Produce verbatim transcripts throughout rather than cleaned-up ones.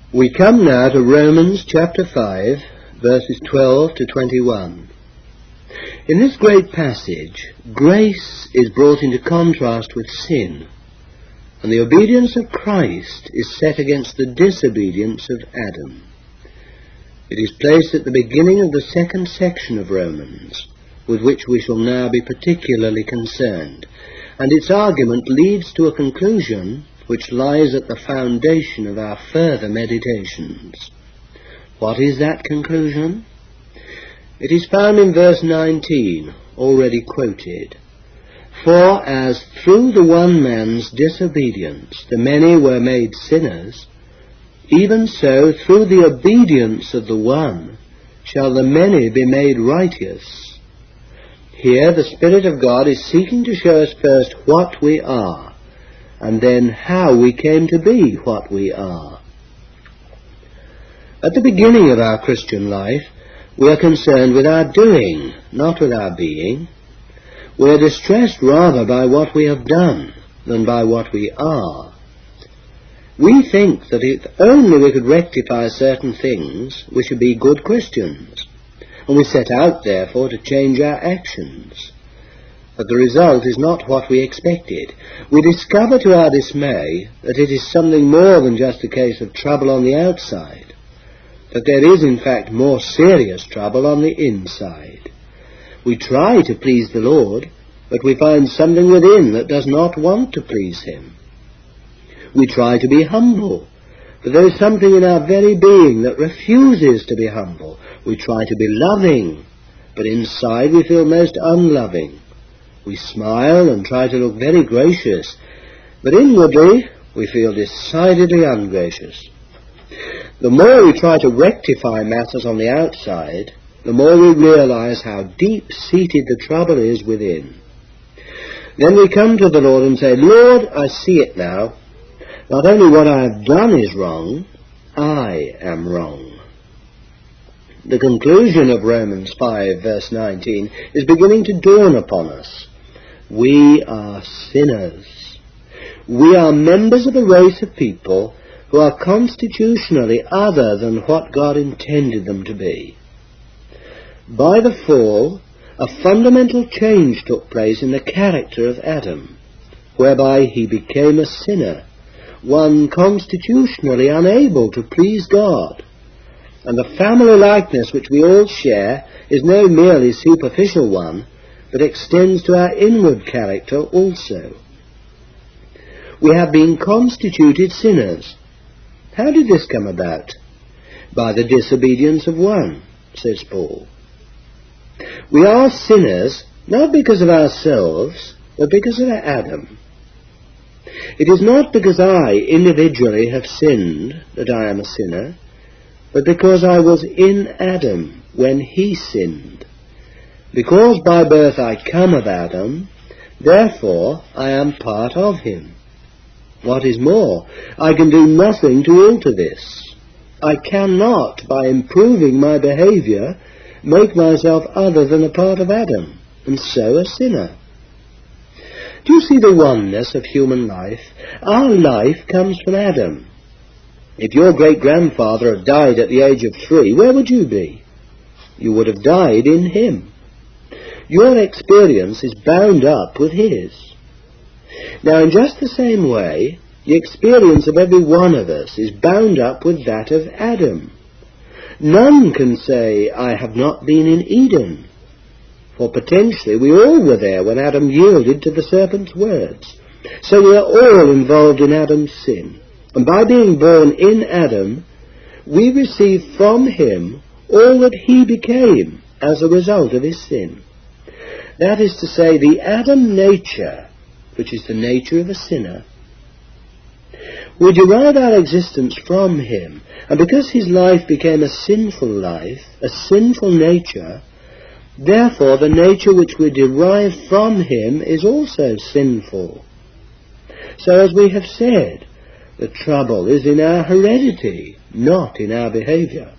We come now to Romans chapter five, verses twelve to twenty-one. In this great passage, grace is brought into contrast with sin, and the obedience of Christ is set against the disobedience of Adam. It is placed at the beginning of the second section of Romans, with which we shall now be particularly concerned, and its argument leads to a conclusion which lies at the foundation of our further meditations. What is that conclusion? It is found in verse nineteen, already quoted. For as through the one man's disobedience the many were made sinners, even so through the obedience of the one shall the many be made righteous. Here the Spirit of God is seeking to show us first what we are, and then how we came to be what we are. At the beginning of our Christian life, we are concerned with our doing, not with our being. We are distressed rather by what we have done than by what we are. We think that if only we could rectify certain things, we should be good Christians, and we set out, therefore, to change our actions. But the result is not what we expected. We discover to our dismay that it is something more than just a case of trouble on the outside, that there is in fact more serious trouble on the inside. We try to please the Lord, but we find something within that does not want to please Him. We try to be humble, but there is something in our very being that refuses to be humble. We try to be loving, but inside we feel most unloving. We smile and try to look very gracious, but inwardly we feel decidedly ungracious. The more we try to rectify matters on the outside, the more we realize how deep-seated the trouble is within. Then we come to the Lord and say, Lord, I see it now. Not only what I have done is wrong, I am wrong. The conclusion of Romans five, verse nineteen, is beginning to dawn upon us. We are sinners. We are members of a race of people who are constitutionally other than what God intended them to be. By the fall, a fundamental change took place in the character of Adam, whereby he became a sinner, one constitutionally unable to please God. And the family likeness which we all share is no merely superficial one, but extends to our inward character also. We have been constituted sinners. How did this come about? By the disobedience of one, says Paul. We are sinners not because of ourselves, but because of Adam. It is not because I individually have sinned that I am a sinner, but because I was in Adam when he sinned. Because by birth I come of Adam, therefore I am part of him. What is more, I can do nothing to alter this. I cannot, by improving my behaviour, make myself other than a part of Adam, and so a sinner. Do you see the oneness of human life? Our life comes from Adam. If your great-grandfather had died at the age of three, where would you be? You would have died in him. Your experience is bound up with his. Now, in just the same way, the experience of every one of us is bound up with that of Adam. None can say, I have not been in Eden, for potentially we all were there when Adam yielded to the serpent's words. So we are all involved in Adam's sin. And by being born in Adam, we receive from him all that he became as a result of his sin. That is to say, the Adam nature, which is the nature of a sinner. We derive our existence from him, and because his life became a sinful life, a sinful nature, therefore the nature which we derive from him is also sinful. So as we have said, the trouble is in our heredity, not in our behaviour.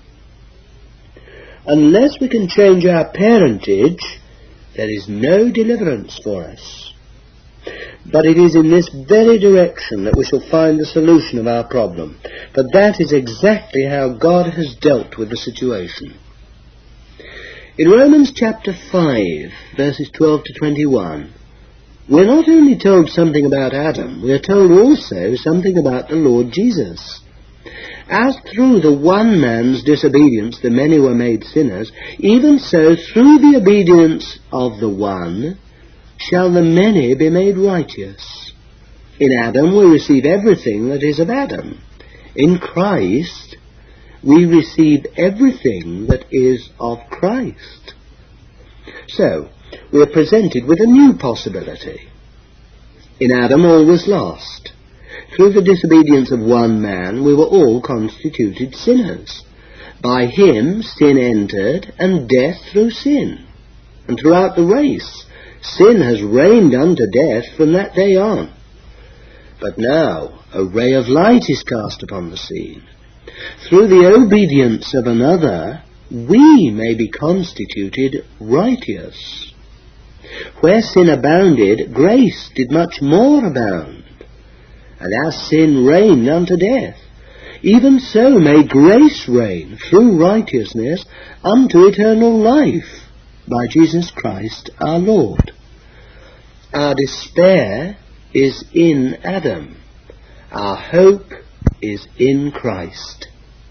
Unless we can change our parentage, there is no deliverance for us. But it is in this very direction that we shall find the solution of our problem. For that is exactly how God has dealt with the situation. In Romans chapter five, verses twelve to twenty-one, we're not only told something about Adam, we are told also something about the Lord Jesus. As through the one man's disobedience the many were made sinners, even so through the obedience of the one shall the many be made righteous. In Adam we receive everything that is of Adam. In Christ we receive everything that is of Christ. So, we are presented with a new possibility. In Adam all was lost. Through the disobedience of one man we were all constituted sinners. By him sin entered, and death through sin. And throughout the race sin has reigned unto death from that day on. But now a ray of light is cast upon the scene. Through the obedience of another, we may be constituted righteous. Where sin abounded, grace did much more abound. And as sin reigned unto death, even so may grace reign through righteousness unto eternal life, by Jesus Christ our Lord. Our despair is in Adam. Our hope is in Christ.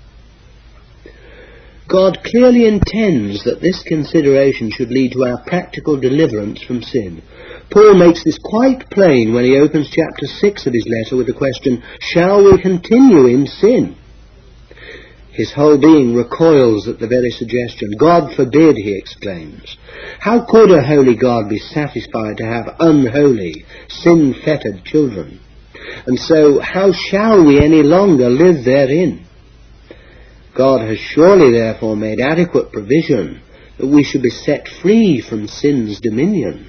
God clearly intends that this consideration should lead to our practical deliverance from sin. Paul makes this quite plain when he opens chapter six of his letter with the question, shall we continue in sin? His whole being recoils at the very suggestion. God forbid, he exclaims. How could a holy God be satisfied to have unholy, sin-fettered children? And so, how shall we any longer live therein? God has surely therefore made adequate provision that we should be set free from sin's dominion.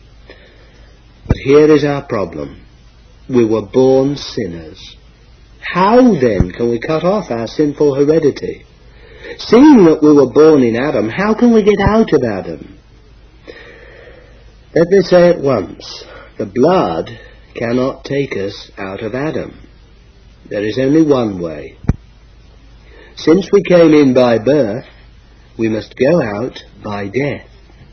But here is our problem. We were born sinners. How then can we cut off our sinful heredity? Seeing that we were born in Adam, how can we get out of Adam? Let me say at once, the blood cannot take us out of Adam. There is only one way. Since we came in by birth, we must go out by death.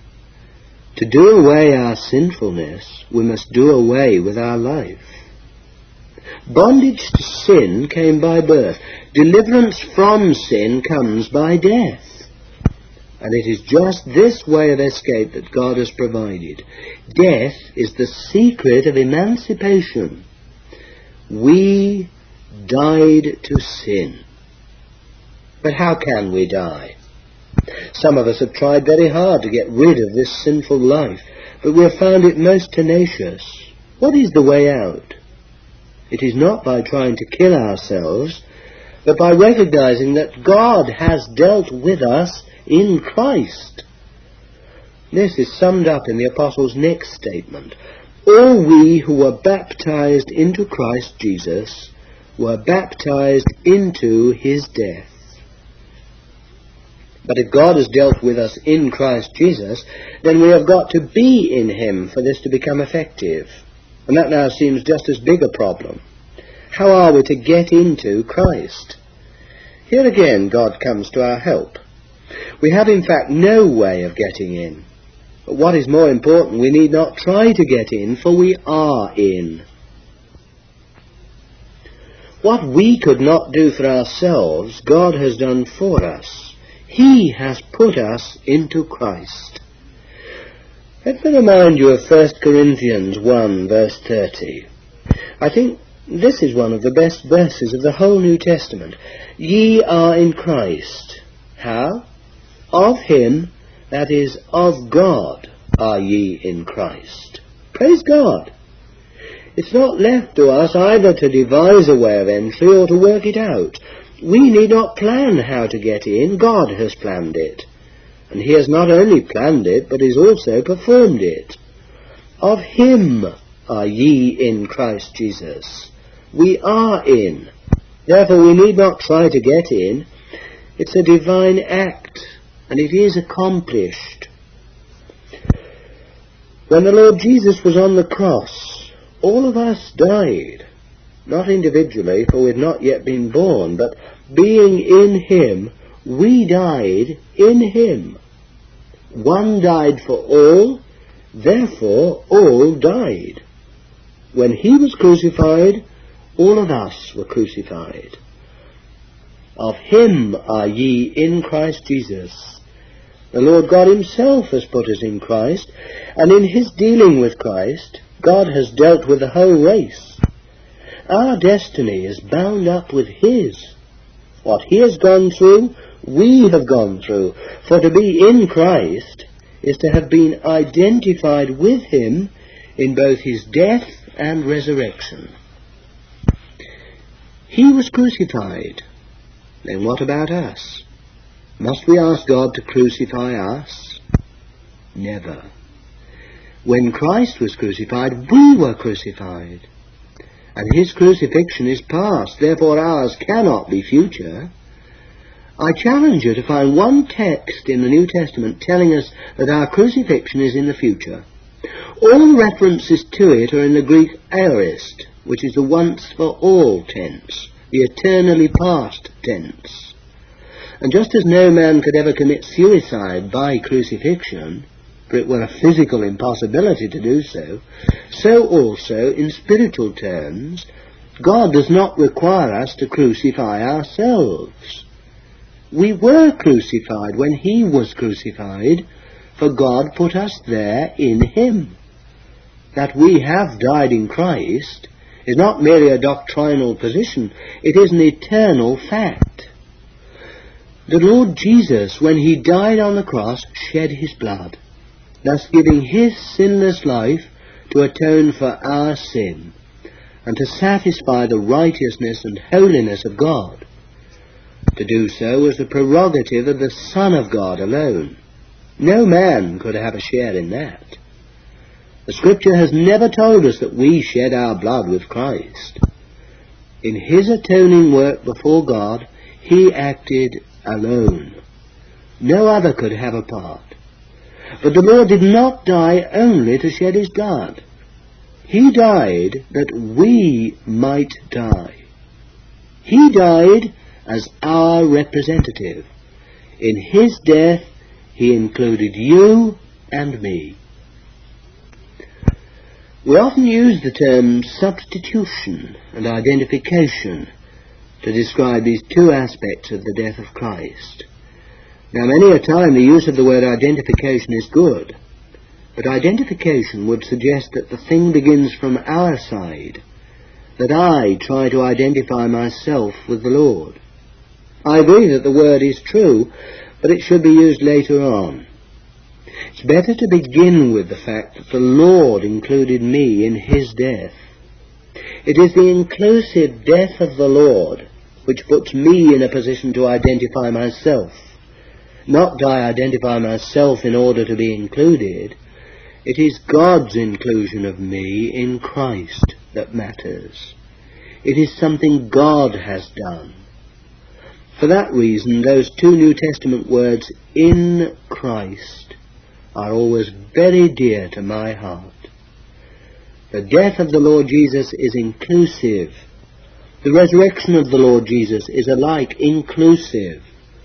To do away our sinfulness, we must do away with our life. Bondage to sin came by birth. Deliverance from sin comes by death. And it is just this way of escape that God has provided. Death is the secret of emancipation. We died to sin. But how can we die? Some of us have tried very hard to get rid of this sinful life, but we have found it most tenacious. What is the way out? It is not by trying to kill ourselves, but by recognizing that God has dealt with us in Christ. This is summed up in the Apostle's next statement. All we who were baptized into Christ Jesus were baptized into his death. But if God has dealt with us in Christ Jesus, then we have got to be in him for this to become effective. And that now seems just as big a problem. How are we to get into Christ? Here again God comes to our help. We have in fact no way of getting in. But what is more important, we need not try to get in, for we are in. What we could not do for ourselves, God has done for us. He has put us into Christ. Let me remind you of First Corinthians one, verse thirty. I think this is one of the best verses of the whole New Testament. Ye are in Christ. How? Of him, that is, of God, are ye in Christ. Praise God. It's not left to us either to devise a way of entry or to work it out. We need not plan how to get in. God has planned it. And he has not only planned it, but has also performed it. Of him are ye in Christ Jesus. We are in. Therefore we need not try to get in. It's a divine act, and it is accomplished. When the Lord Jesus was on the cross, all of us died, not individually, for we've not yet been born, but being in him, we died in him. One died for all, therefore all died. When he was crucified, all of us were crucified. Of him are ye in Christ Jesus. The Lord God himself has put us in Christ, and in his dealing with Christ, God has dealt with the whole race. Our destiny is bound up with his. What he has gone through, we have gone through. For to be in Christ is to have been identified with him in both his death and resurrection. He was crucified. Then what about us? Must we ask God to crucify us? Never. When Christ was crucified, we were crucified. And his crucifixion is past, therefore ours cannot be future. I challenge you to find one text in the New Testament telling us that our crucifixion is in the future. All references to it are in the Greek aorist, which is the once for all tense, the eternally past tense. And just as no man could ever commit suicide by crucifixion, for it were a physical impossibility to do so, so also, in spiritual terms, God does not require us to crucify ourselves. We were crucified when he was crucified, for God put us there in him. That we have died in Christ is not merely a doctrinal position, it is an eternal fact. The Lord Jesus, when he died on the cross, shed his blood, thus giving his sinless life to atone for our sin, and to satisfy the righteousness and holiness of God. To do so was the prerogative of the Son of God alone. No man could have a share in that. The Scripture has never told us that we shed our blood with Christ. In his atoning work before God, he acted alone. No other could have a part. But the Lord did not die only to shed his blood. He died that we might die. He died as our representative. In his death, he included you and me. We often use the terms substitution and identification to describe these two aspects of the death of Christ. Now, many a time the use of the word identification is good, but identification would suggest that the thing begins from our side, that I try to identify myself with the Lord. I agree that the word is true, but it should be used later on. It's better to begin with the fact that the Lord included me in his death. It is the inclusive death of the Lord which puts me in a position to identify myself. Not do I identify myself in order to be included. It is God's inclusion of me in Christ that matters. It is something God has done. For that reason, those two New Testament words, in Christ, are always very dear to my heart. The death of the Lord Jesus is inclusive. The resurrection of the Lord Jesus is alike inclusive.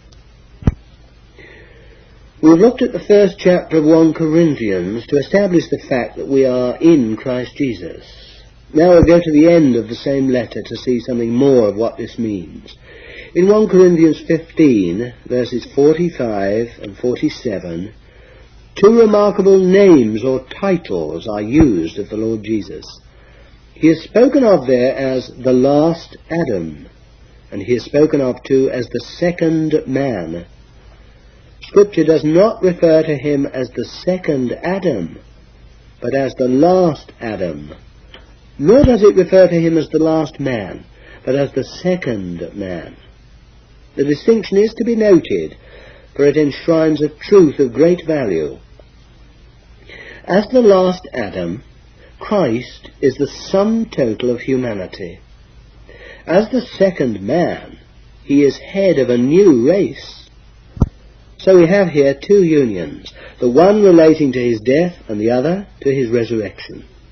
We've looked at the first chapter of First Corinthians to establish the fact that we are in Christ Jesus. Now we'll go to the end of the same letter to see something more of what this means. In First Corinthians fifteen, verses forty-five and forty-seven, two remarkable names or titles are used of the Lord Jesus. He is spoken of there as the last Adam, and he is spoken of too as the second man. Scripture does not refer to him as the second Adam, but as the last Adam. Nor does it refer to him as the last man, but as the second man. The distinction is to be noted, for it enshrines a truth of great value. As the last Adam, Christ is the sum total of humanity. As the second man, he is head of a new race. So we have here two unions, the one relating to his death and the other to his resurrection.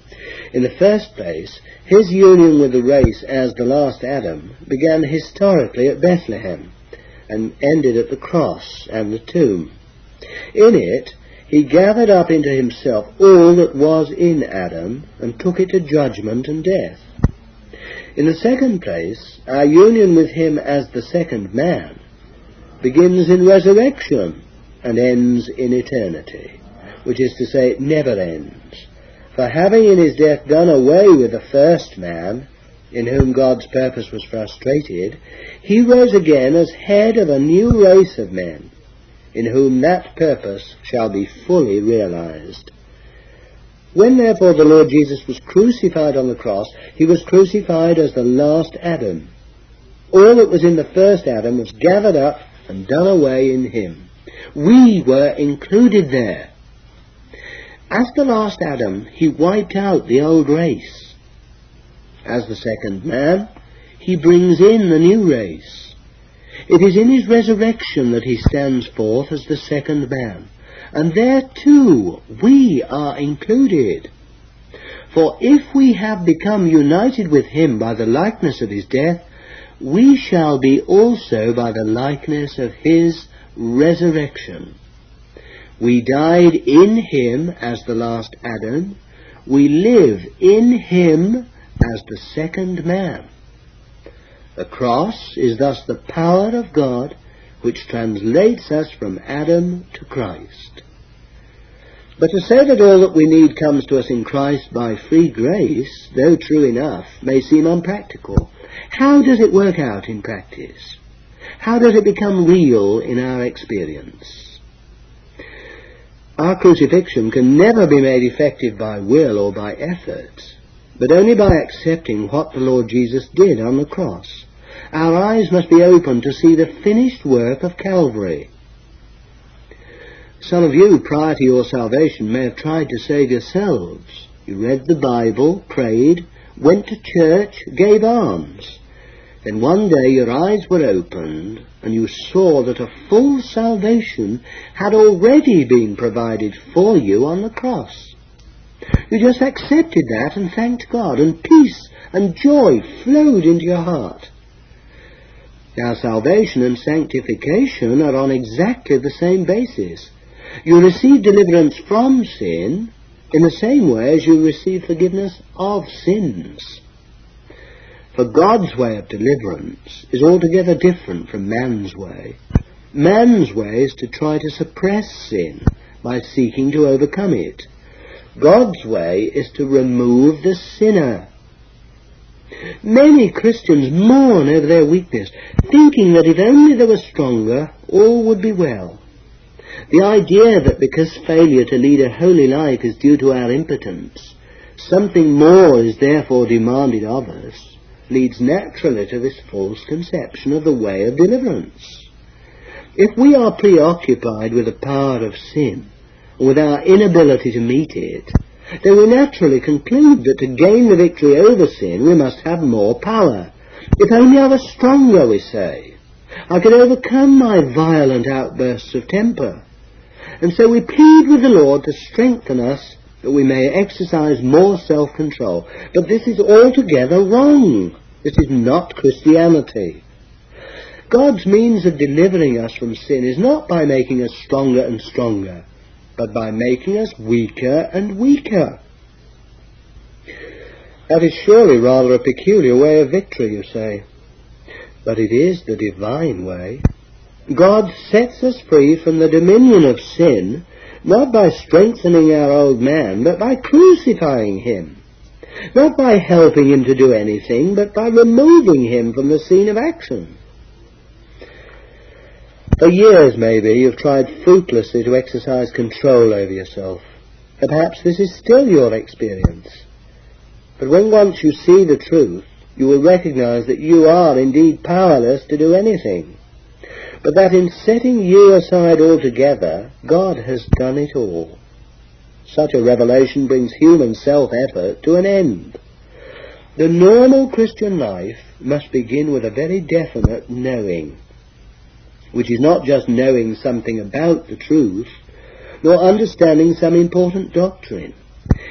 In the first place, his union with the race as the last Adam began historically at Bethlehem and ended at the cross and the tomb. In it, he gathered up into himself all that was in Adam and took it to judgment and death. In the second place, our union with him as the second man begins in resurrection and ends in eternity, which is to say, it never ends. For having in his death done away with the first man, in whom God's purpose was frustrated, he rose again as head of a new race of men, in whom that purpose shall be fully realized. When therefore the Lord Jesus was crucified on the cross, he was crucified as the last Adam. All that was in the first Adam was gathered up and done away in him. We were included there. As the last Adam, he wiped out the old race. As the second man, he brings in the new race. It is in his resurrection that he stands forth as the second man. And there too we are included. For if we have become united with him by the likeness of his death, we shall be also by the likeness of his resurrection. We died in him as the last Adam. We live in him as the second man. The cross is thus the power of God which translates us from Adam to Christ. But to say that all that we need comes to us in Christ by free grace, though true enough, may seem unpractical. How does it work out in practice? How does it become real in our experience? Our crucifixion can never be made effective by will or by effort, but only by accepting what the Lord Jesus did on the cross. Our eyes must be opened to see the finished work of Calvary. Some of you, prior to your salvation, may have tried to save yourselves. You read the Bible, prayed, went to church, gave alms. Then one day your eyes were opened and you saw that a full salvation had already been provided for you on the cross. You just accepted that and thanked God, and peace and joy flowed into your heart. Now salvation and sanctification are on exactly the same basis. You receive deliverance from sin in the same way as you receive forgiveness of sins. For God's way of deliverance is altogether different from man's way. Man's way is to try to suppress sin by seeking to overcome it. God's way is to remove the sinner. Many Christians mourn over their weakness, thinking that if only they were stronger, all would be well. The idea that because failure to lead a holy life is due to our impotence, something more is therefore demanded of us, leads naturally to this false conception of the way of deliverance. If we are preoccupied with the power of sin, or with our inability to meet it, then we naturally conclude that to gain the victory over sin we must have more power. If only I were stronger, we say, I could overcome my violent outbursts of temper. And so we plead with the Lord to strengthen us that we may exercise more self-control. But this is altogether wrong. This is not Christianity. God's means of delivering us from sin is not by making us stronger and stronger, but by making us weaker and weaker. That is surely rather a peculiar way of victory, you say. But it is the divine way. God sets us free from the dominion of sin, not by strengthening our old man, but by crucifying him. Not by helping him to do anything, but by removing him from the scene of action. For years, maybe, you've tried fruitlessly to exercise control over yourself. Perhaps this is still your experience. But when once you see the truth, you will recognize that you are indeed powerless to do anything, but that in setting you aside altogether, God has done it all. Such a revelation brings human self-effort to an end. The normal Christian life must begin with a very definite knowing, which is not just knowing something about the truth, nor understanding some important doctrine.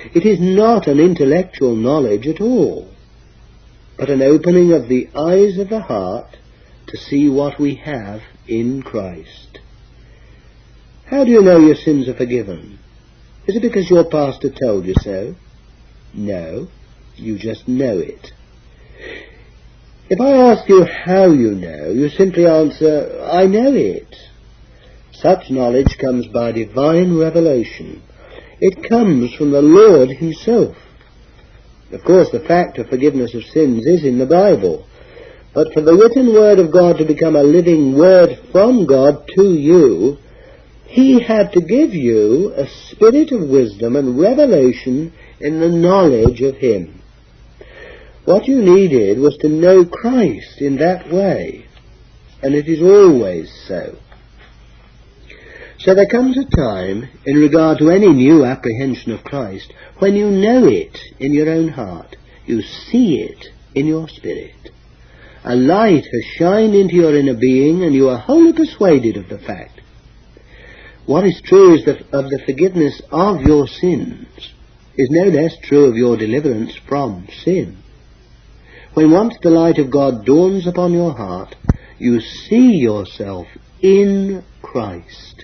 It is not an intellectual knowledge at all, but an opening of the eyes of the heart to see what we have in Christ. How do you know your sins are forgiven? Is it because your pastor told you so? No, you just know it. If I ask you how you know, you simply answer, I know it. Such knowledge comes by divine revelation. It comes from the Lord himself. Of course, the fact of forgiveness of sins is in the Bible, but for the written word of God to become a living word from God to you, he had to give you a spirit of wisdom and revelation in the knowledge of him. What you needed was to know Christ in that way, and it is always so. So there comes a time, in regard to any new apprehension of Christ, when you know it in your own heart, you see it in your spirit. A light has shined into your inner being, and you are wholly persuaded of the fact. What is true is that of the forgiveness of your sins is no less true of your deliverance from sin. When once the light of God dawns upon your heart, you see yourself in Christ.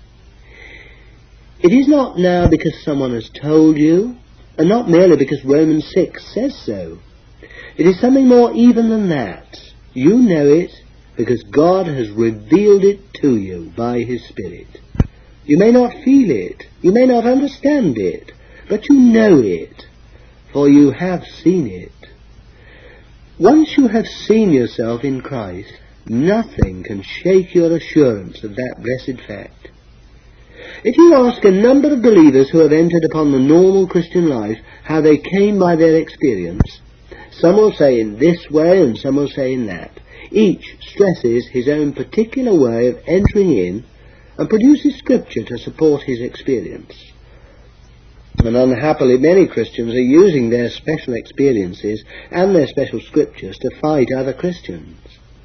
It is not now because someone has told you, and not merely because Romans six says so. It is something more even than that. You know it because God has revealed it to you by his Spirit. You may not feel it, you may not understand it, but you know it, for you have seen it. Once you have seen yourself in Christ, nothing can shake your assurance of that blessed fact. If you ask a number of believers who have entered upon the normal Christian life how they came by their experience, some will say in this way and some will say in that. Each stresses his own particular way of entering in and produces scripture to support his experience. And unhappily many Christians are using their special experiences and their special scriptures to fight other Christians.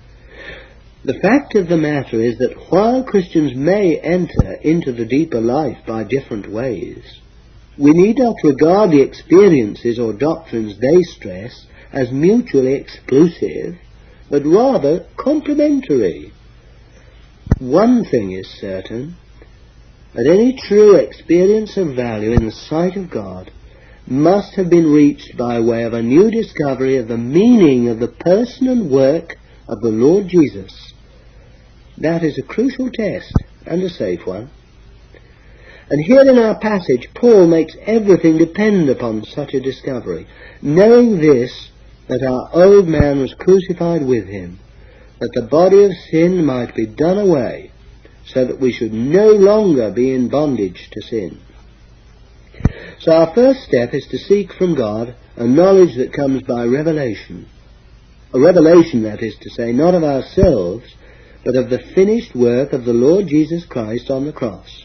The fact of the matter is that while Christians may enter into the deeper life by different ways, we need not regard the experiences or doctrines they stress as mutually exclusive, but rather complementary. One thing is certain, that any true experience of value in the sight of God must have been reached by way of a new discovery of the meaning of the person and work of the Lord Jesus. That is a crucial test, and a safe one. And here in our passage, Paul makes everything depend upon such a discovery, knowing this, that our old man was crucified with him, that the body of sin might be done away, so that we should no longer be in bondage to sin. So our first step is to seek from God a knowledge that comes by revelation. A revelation, that is to say, not of ourselves, but of the finished work of the Lord Jesus Christ on the cross.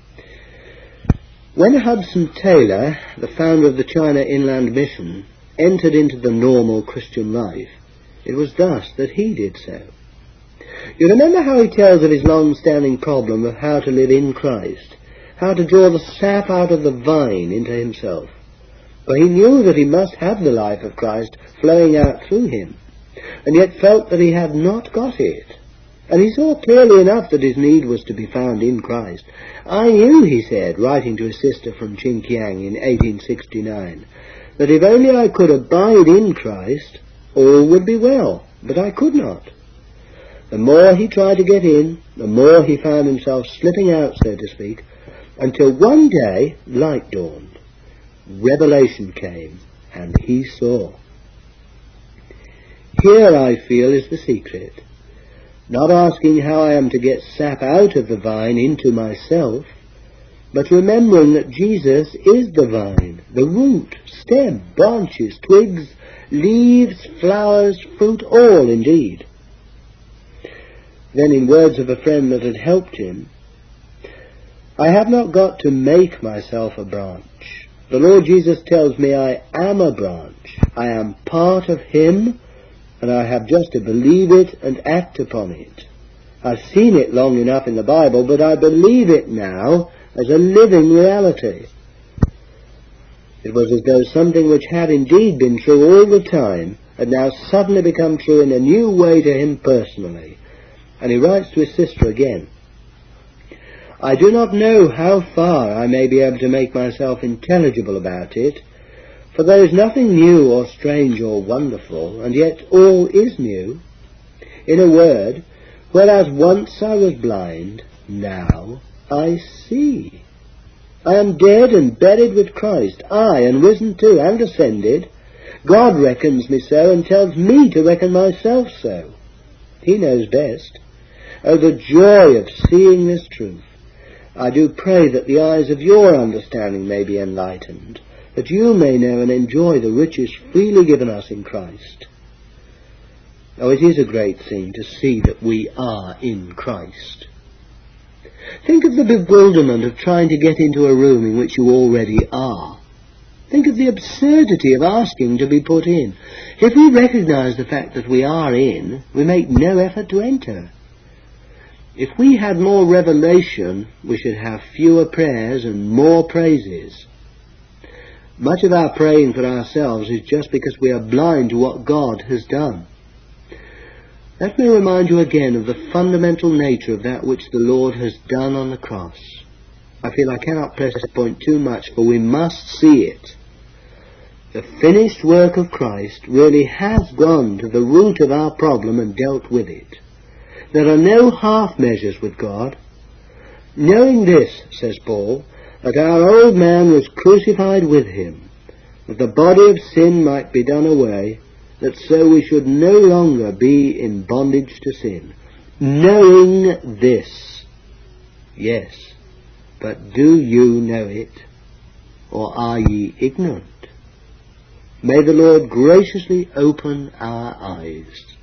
When Hudson Taylor, the founder of the China Inland Mission, entered into the normal Christian life, it was thus that he did so. You remember how he tells of his long-standing problem of how to live in Christ, how to draw the sap out of the vine into himself. For he knew that he must have the life of Christ flowing out through him, and yet felt that he had not got it. And he saw clearly enough that his need was to be found in Christ. I knew, he said, writing to his sister from Qingqiang in eighteen sixty-nine, that if only I could abide in Christ, all would be well, but I could not. The more he tried to get in, the more he found himself slipping out, so to speak, until one day light dawned. Revelation came, and he saw. Here, I feel, is the secret. Not asking how I am to get sap out of the vine into myself, but remembering that Jesus is the vine, the root, stem, branches, twigs, leaves, flowers, fruit, all indeed. Then, in words of a friend that had helped him, I have not got to make myself a branch. The Lord Jesus tells me I am a branch. I am part of him, and I have just to believe it and act upon it. I've seen it long enough in the Bible, but I believe it now as a living reality. It was as though something which had indeed been true all the time had now suddenly become true in a new way to him personally. And he writes to his sister again, I do not know how far I may be able to make myself intelligible about it, for there is nothing new or strange or wonderful, and yet all is new. In a word, whereas once I was blind, now I see. I am dead and buried with Christ, aye, and risen too, and ascended. God reckons me so, and tells me to reckon myself so. He knows best. Oh, the joy of seeing this truth! I do pray that the eyes of your understanding may be enlightened, that you may know and enjoy the riches freely given us in Christ. Oh, it is a great thing to see that we are in Christ. Think of the bewilderment of trying to get into a room in which you already are. Think of the absurdity of asking to be put in. If we recognize the fact that we are in, we make no effort to enter. If we had more revelation, we should have fewer prayers and more praises. Much of our praying for ourselves is just because we are blind to what God has done. Let me remind you again of the fundamental nature of that which the Lord has done on the cross. I feel I cannot press this point too much, for we must see it. The finished work of Christ really has gone to the root of our problem and dealt with it. There are no half measures with God. Knowing this, says Paul, that our old man was crucified with him, that the body of sin might be done away, that so we should no longer be in bondage to sin. Knowing this. Yes, but do you know it, or are ye ignorant? May the Lord graciously open our eyes.